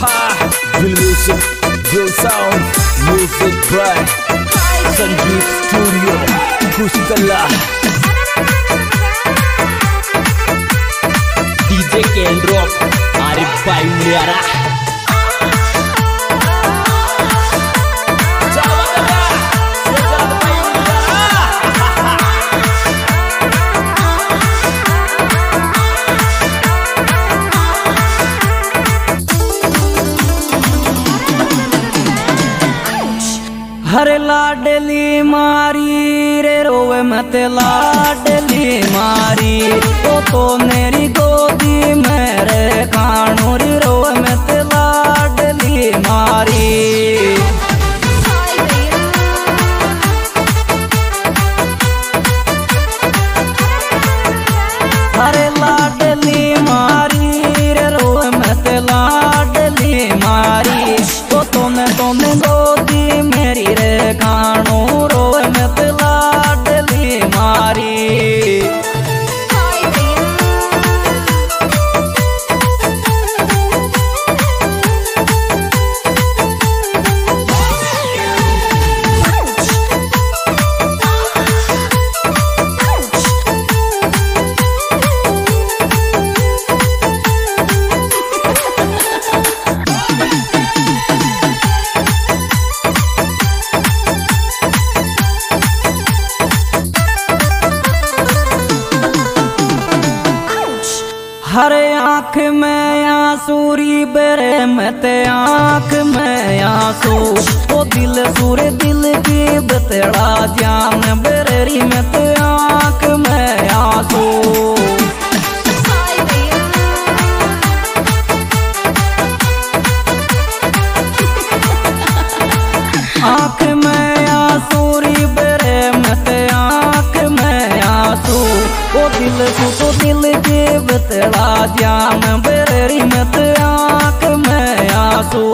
Saha, Real Music, Real Sound, Music by Sangeet Studio, Kustala. DJ Can Drop, Arif Bhai Mliara. हरे लाडली मारी रे रोवे मत लाडली मारी तो मेरी गोदी मेरे कानूर रोवे मत लाडली मारी। हरे लाडली मारी रे रोवे मत लाडली मारी तो गोदी मेरी रे कानू रोवे मत लाडली मारी। हरे आँख में आंसूरी बेरे मत आँख में आंसू ओ दिल सूरे दिल की बतड़ा जान बेरेरी मत आँख में आंसू। आँख में आंसूरी बेरे मत आँख में आंसू ओ दिल तो दिल के बतड़ा जान बेरी मत आँख में आंसू।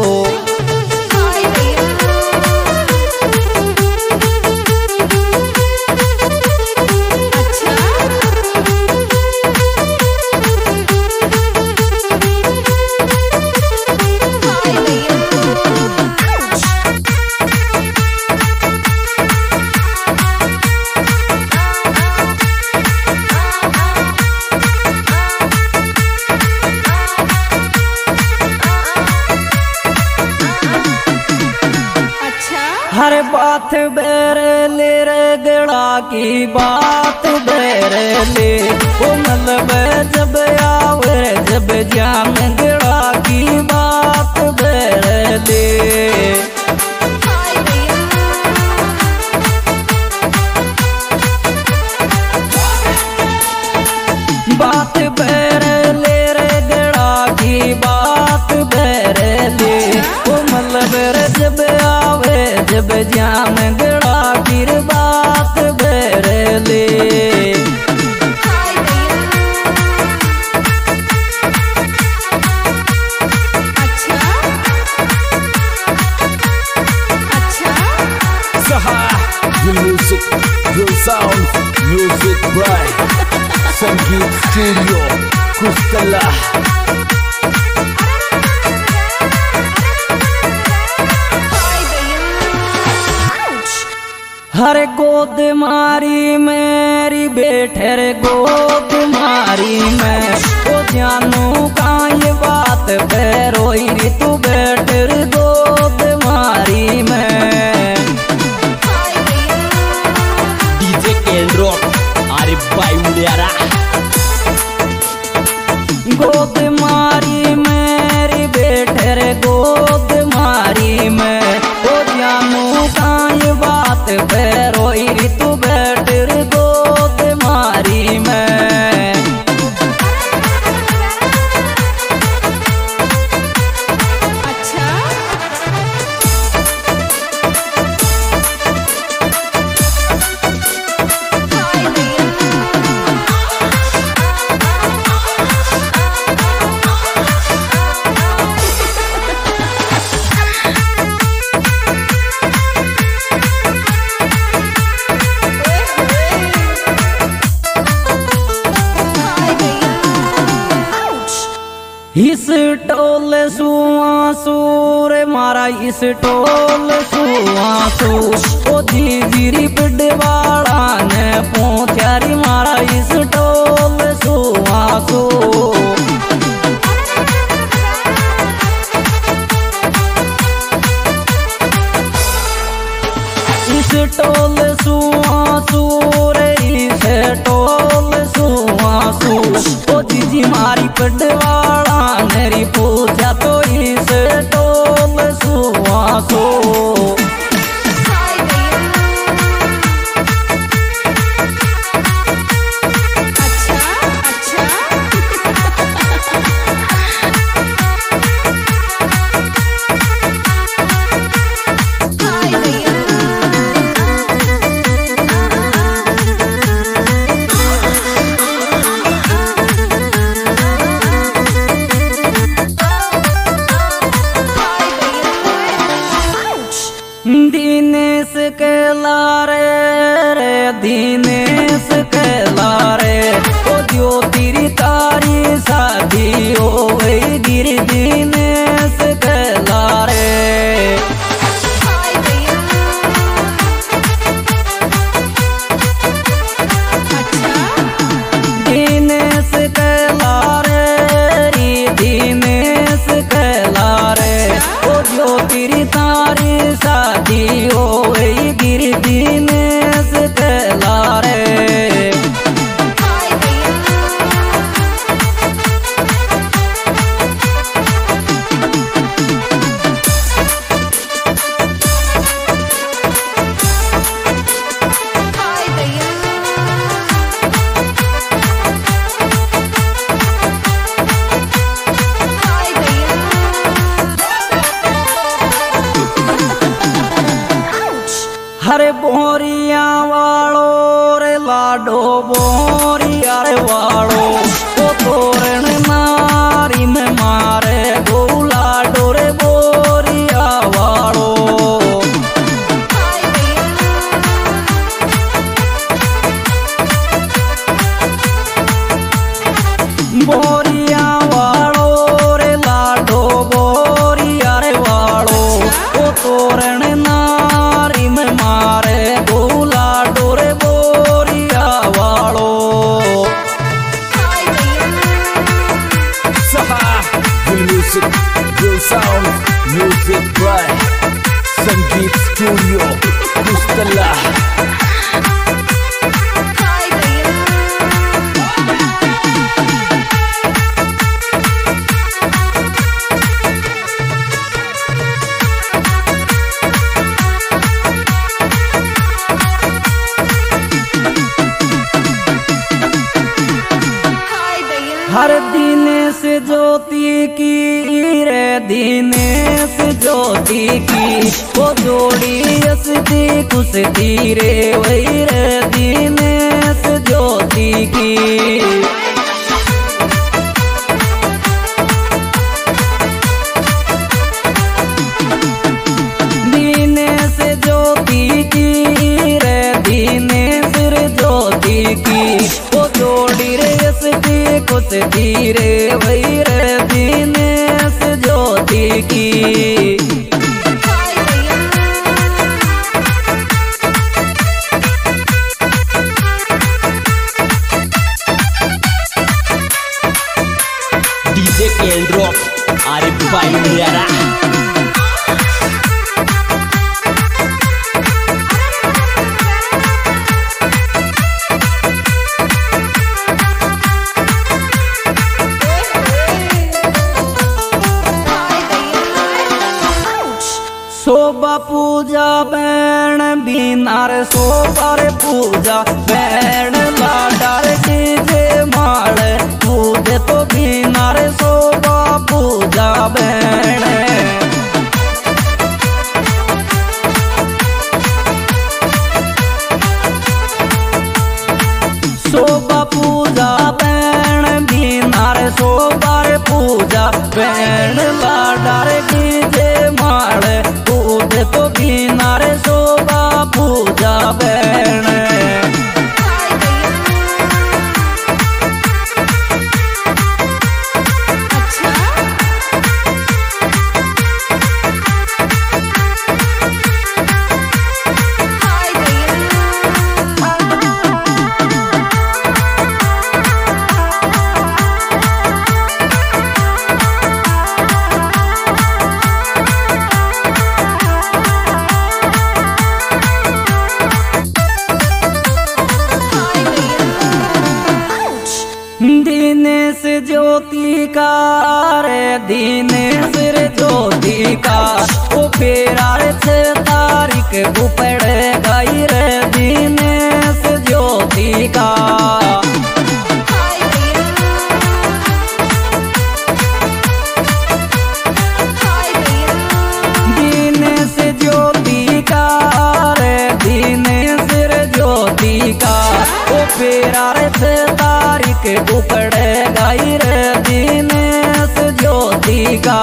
हर बात बेरे ले रे गड़ा की बात बेरे ले वो मतलब जब आवे जब जान गड़ा की बात बेरे ले। बात बेरे ले रे गड़ा की बात बेरे ले वो मतलब जब आवे जब जान गड़ा की बात बेरे ले। Saha, Real Music, Real Sound, Music by Sangeet Studio, Kustala. हर गोद मारी मेरी बेटे रे गोद मारी मैं ओ जानू का ये बात पे रोई री तू बेटे रे गोद मारी मैं। DJ Can Drop, Arif Bhai Mliara. गोद मारी मेरी बेटे रे गोद मारी मैं ओ जानू का ये बात पे रोई री तू बेटे रे गोद मारी मैं। टोल सुआसू रे मारा इस टोल सुआसू ओ जीरी पिडवाड़ा ने पोथ्यारी मारा इस टोल सुआसू इस टोल सुआसू रे इस टोल सुआसू ओ जीजी मारी पिडवाड़ा मेरी पूजा तो इस टोल सुआसू दिनेश के लारे रे दिनेश के लारे ओ जो तेरी तारी शादी हो गई गिर दिनेश के लारे दिनेश के लारे रे दिनेश के लारे ओ जो तेरी तारी शादी हो गई गिर दिनेश के लारे हरे बोरिया वालो रे लाडो बोरिया रे वालो ओ तोरण नारी में मारे गो लाडो रे बोरिया वालो बोरिया वालो रे लाडो बोरिया रे वालो ओ तोरण नारी में मारे गो लाडो रे बोरिया वालो Music, real sound, music by Sangeet Studio, Mustala. हर दिनेश ज्योति की रे दिनेश ज्योति की वो जोड़ी असती कुश्ती रे वही रे दिनेश ज्योति की दिनेश ज्योति की रे दिनेश रे ज्योति की वो जोड़ी रे असती कुश्ती रे वही रे दिनेश ज्योति की DJ Kel Rock, Arif Bayu Rara. शोभा पूजा बैण बिनार शोभार पूजा बैण लाडार डीजे माल पूजे तो बिनार शोभा पूजा बैण शोभा पूजा बैण बिनार शोभार पूजा बैण लाडार डीजे माल तो किनारे शोभा पूजा बैण का रे दिनेश रे ज्योति का ओ फेरार 6 तारीख को पड़ गई रे दिनेश ज्योति का। दिनेश ज्योति का रे दिनेश रे ज्योति का ओ फेरार 6 तारीख को पड़ गई रे दिनेश ज्योति का।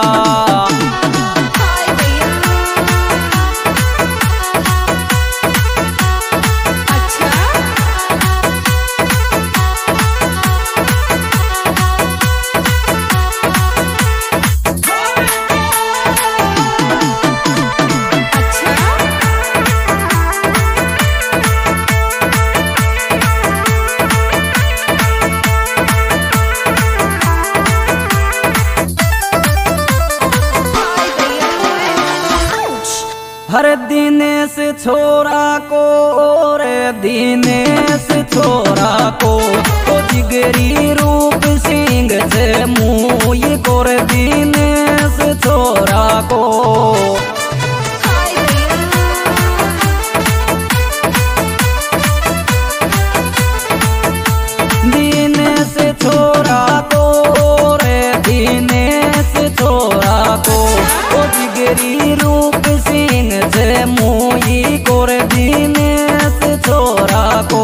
हर दिनेश छोरा को रे दिनेश छोरा को ओ जिगरी रूप सिंह से मुँह को रे दिनेश छोरा को। दिनेश छोरा को रे दिनेश छोरा को ओ जिगरी रूप सिंह से मुई को रे दिनेश छोरा को।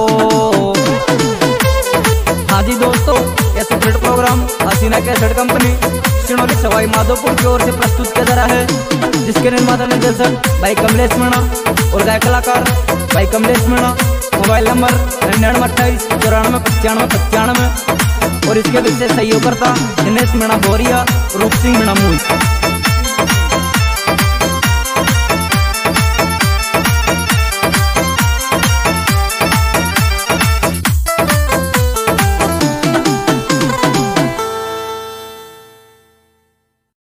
हाँ जी दोस्तों, ये separate program Hasina cassette company Sinoli Sawai Madhopur की ओर से प्रस्तुत किया जा रहा है, जिसके निर्माता निर्देशक भाई कमलेश मीणा और गायक कलाकार भाई कमलेश मीणा। मोबाइल नंबर 9928 94 95 95 और इसके विशेष सहयोगकर्ता दिनेश मीणा बोरिया, रूप सिंह मीणा मूल।